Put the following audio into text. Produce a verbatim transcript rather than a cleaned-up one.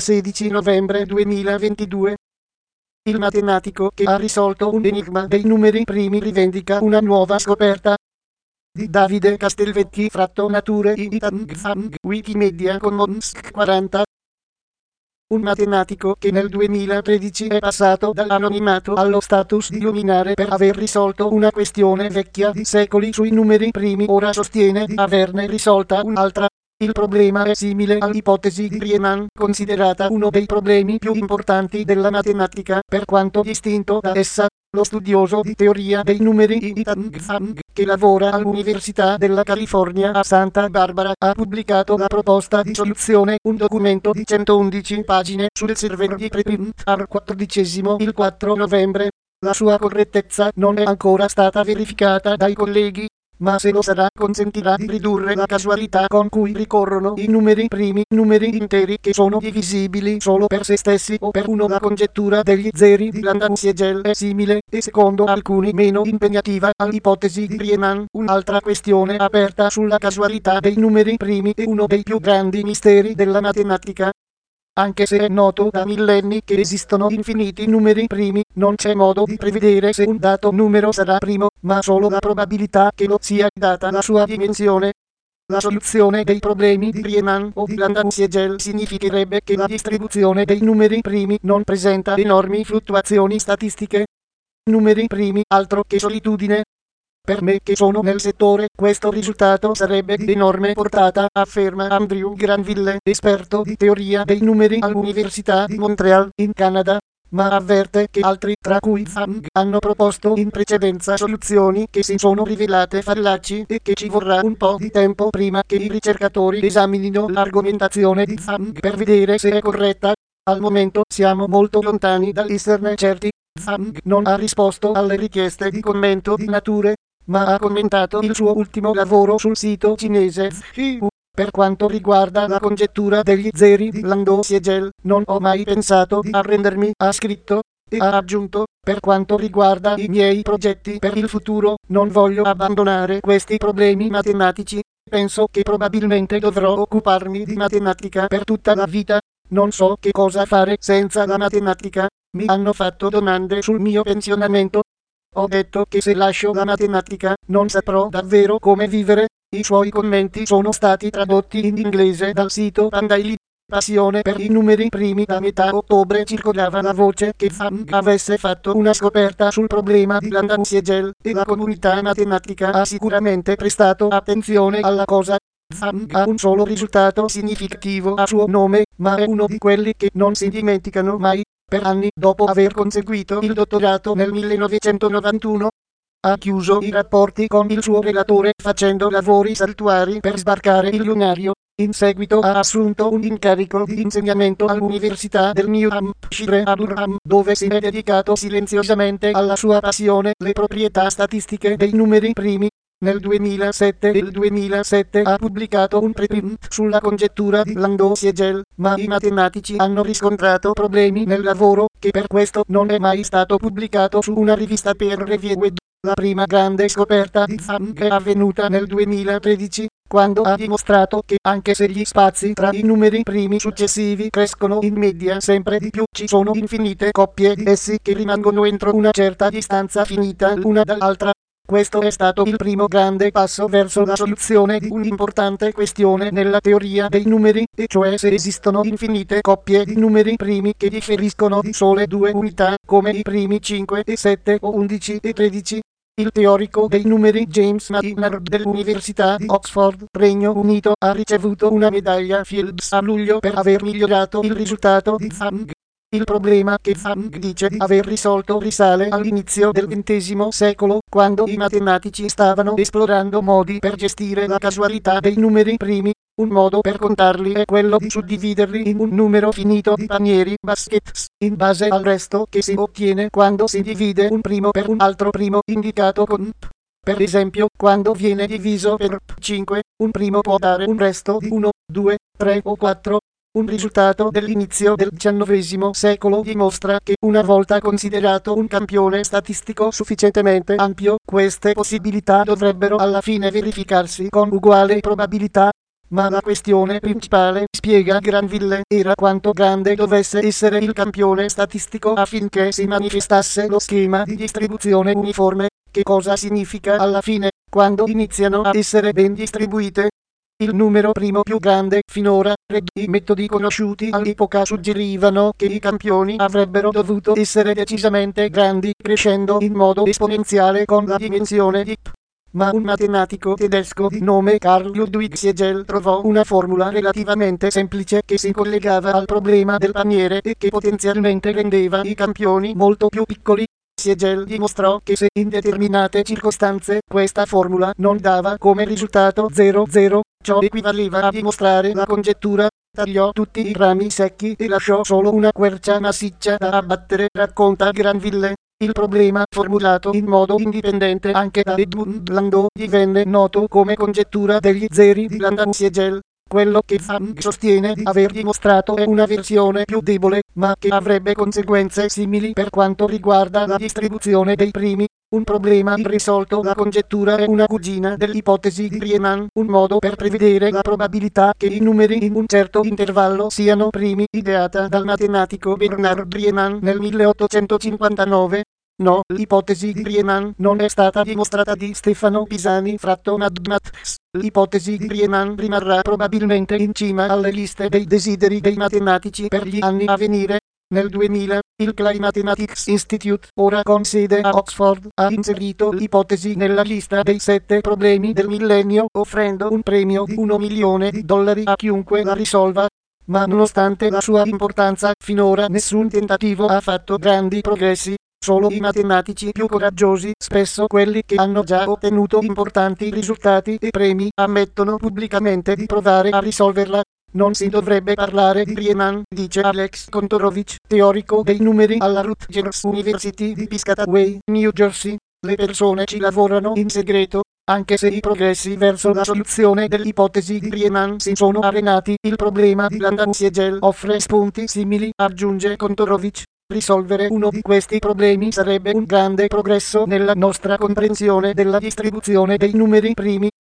sedici novembre duemilaventidue. Il matematico che ha risolto un enigma dei numeri primi rivendica una nuova scoperta. Di Davide Castelvecchi, fratto Nature in Tang Fang, Wikimedia Commons quaranta. Un matematico che nel duemilatredici è passato dall'anonimato allo status di luminare per aver risolto una questione vecchia di secoli sui numeri primi, ora sostiene di averne risolta un'altra. Il problema è simile all'ipotesi di Riemann, considerata uno dei problemi più importanti della matematica, per quanto distinto da essa. Lo studioso di teoria dei numeri I Tang Fang, che lavora all'Università della California a Santa Barbara, ha pubblicato la proposta di soluzione, un documento di centoundici pagine, sul server di preprint al quattordicesimo il quattro novembre. La sua correttezza non è ancora stata verificata dai colleghi, ma se lo sarà consentirà di ridurre la casualità con cui ricorrono i numeri primi, numeri interi che sono divisibili solo per se stessi o per uno. La congettura degli zeri di Landau-Siegel è simile, e secondo alcuni meno impegnativa, all'ipotesi di Riemann. Un'altra questione aperta sulla casualità dei numeri primi è uno dei più grandi misteri della matematica. Anche se è noto da millenni che esistono infiniti numeri primi, non c'è modo di prevedere se un dato numero sarà primo, ma solo la probabilità che lo sia data la sua dimensione. La soluzione dei problemi di Riemann o di Landau-Siegel significherebbe che la distribuzione dei numeri primi non presenta enormi fluttuazioni statistiche. Numeri primi, altro che solitudine. Per me che sono nel settore, questo risultato sarebbe di enorme portata, afferma Andrew Granville, esperto di teoria dei numeri all'Università di Montreal, in Canada, ma avverte che altri, tra cui Fang, hanno proposto in precedenza soluzioni che si sono rivelate fallaci e che ci vorrà un po' di tempo prima che i ricercatori esaminino l'argomentazione di Fang per vedere se è corretta. Al momento siamo molto lontani dall'esserne certi. Fang non ha risposto alle richieste di commento di Nature, ma ha commentato il suo ultimo lavoro sul sito cinese Zhihu. Per quanto riguarda la congettura degli zeri di Landau-Siegel, non ho mai pensato di arrendermi, ha scritto, e ha aggiunto, per quanto riguarda i miei progetti per il futuro, non voglio abbandonare questi problemi matematici. Penso che probabilmente dovrò occuparmi di matematica per tutta la vita. Non so che cosa fare senza la matematica. Mi hanno fatto domande sul mio pensionamento. Ho detto che se lascio la matematica, non saprò davvero come vivere. I suoi commenti sono stati tradotti in inglese dal sito Pandaily. Passione per i numeri primi. Da metà ottobre circolava la voce che Fang avesse fatto una scoperta sul problema di Landau-Siegel, e la comunità matematica ha sicuramente prestato attenzione alla cosa. Fang ha un solo risultato significativo a suo nome, ma è uno di quelli che non si dimenticano mai. Per anni, dopo aver conseguito il dottorato nel millenovecentonovantuno, ha chiuso i rapporti con il suo relatore facendo lavori saltuari per sbarcare il lunario. In seguito ha assunto un incarico di insegnamento all'Università del New Hampshire a Durham, dove si è dedicato silenziosamente alla sua passione, le proprietà statistiche dei numeri primi. Nel duemilasette e il duemilasette ha pubblicato un preprint sulla congettura di Landau-Siegel, ma i matematici hanno riscontrato problemi nel lavoro, che per questo non è mai stato pubblicato su una rivista peer reviewed. La prima grande scoperta di Fang è avvenuta nel duemilatredici, quando ha dimostrato che anche se gli spazi tra i numeri primi successivi crescono in media sempre di più, ci sono infinite coppie di essi che rimangono entro una certa distanza finita l'una dall'altra. Questo è stato il primo grande passo verso la soluzione di un'importante questione nella teoria dei numeri, e cioè se esistono infinite coppie di numeri primi che differiscono di sole due unità, come i primi cinque e sette o undici e tredici. Il teorico dei numeri James Maynard dell'Università di Oxford, Regno Unito, ha ricevuto una medaglia Fields a luglio per aver migliorato il risultato di Fang. Il problema che Fang dice di aver risolto risale all'inizio del ventesimo secolo, quando i matematici stavano esplorando modi per gestire la casualità dei numeri primi. Un modo per contarli è quello di suddividerli in un numero finito di panieri, baskets, in base al resto che si ottiene quando si divide un primo per un altro primo indicato con p. Per esempio, quando viene diviso per p cinque, un primo può dare un resto di uno, due, tre o quattro. Un risultato dell'inizio del diciannovesimo secolo dimostra che, una volta considerato un campione statistico sufficientemente ampio, queste possibilità dovrebbero alla fine verificarsi con uguale probabilità. Ma la questione principale, spiega Granville, era quanto grande dovesse essere il campione statistico affinché si manifestasse lo schema di distribuzione uniforme. Che cosa significa alla fine, quando iniziano a essere ben distribuite? Il numero primo più grande finora, i metodi conosciuti all'epoca suggerivano che i campioni avrebbero dovuto essere decisamente grandi, crescendo in modo esponenziale con la dimensione di P. Ma un matematico tedesco di nome Carl Ludwig Siegel trovò una formula relativamente semplice che si collegava al problema del paniere e che potenzialmente rendeva i campioni molto più piccoli. Siegel dimostrò che se in determinate circostanze questa formula non dava come risultato zero zero, ciò equivaleva a dimostrare la congettura. Tagliò tutti i rami secchi e lasciò solo una quercia massiccia da abbattere, racconta Granville. Il problema, formulato in modo indipendente anche da Edmund Landau, divenne noto come congettura degli zeri di Landau-Siegel. Quello che Zhang sostiene di aver dimostrato è una versione più debole, ma che avrebbe conseguenze simili per quanto riguarda la distribuzione dei primi. Un problema irrisolto. La congettura è una cugina dell'ipotesi di Riemann, un modo per prevedere la probabilità che i numeri in un certo intervallo siano primi, ideata dal matematico Bernard Riemann nel milleottocentocinquantanove. No, l'ipotesi di Riemann non è stata dimostrata di Stefano Pisani fratto Madmax. L'ipotesi di Riemann rimarrà probabilmente in cima alle liste dei desideri dei matematici per gli anni a venire. Nel duemila, il Clay Mathematics Institute, ora con sede a Oxford, ha inserito l'ipotesi nella lista dei sette problemi del millennio, offrendo un premio di un milione di dollari a chiunque la risolva. Ma nonostante la sua importanza, finora nessun tentativo ha fatto grandi progressi. Solo i matematici più coraggiosi, spesso quelli che hanno già ottenuto importanti risultati e premi, ammettono pubblicamente di provare a risolverla. Non si dovrebbe parlare di Riemann, dice Alex Kontorovich, teorico dei numeri alla Rutgers University di Piscataway, New Jersey. Le persone ci lavorano in segreto, anche se i progressi verso la soluzione dell'ipotesi di Riemann si sono arenati. Il problema di Landau-Siegel offre spunti simili, aggiunge Kontorovich. Risolvere uno di questi problemi sarebbe un grande progresso nella nostra comprensione della distribuzione dei numeri primi.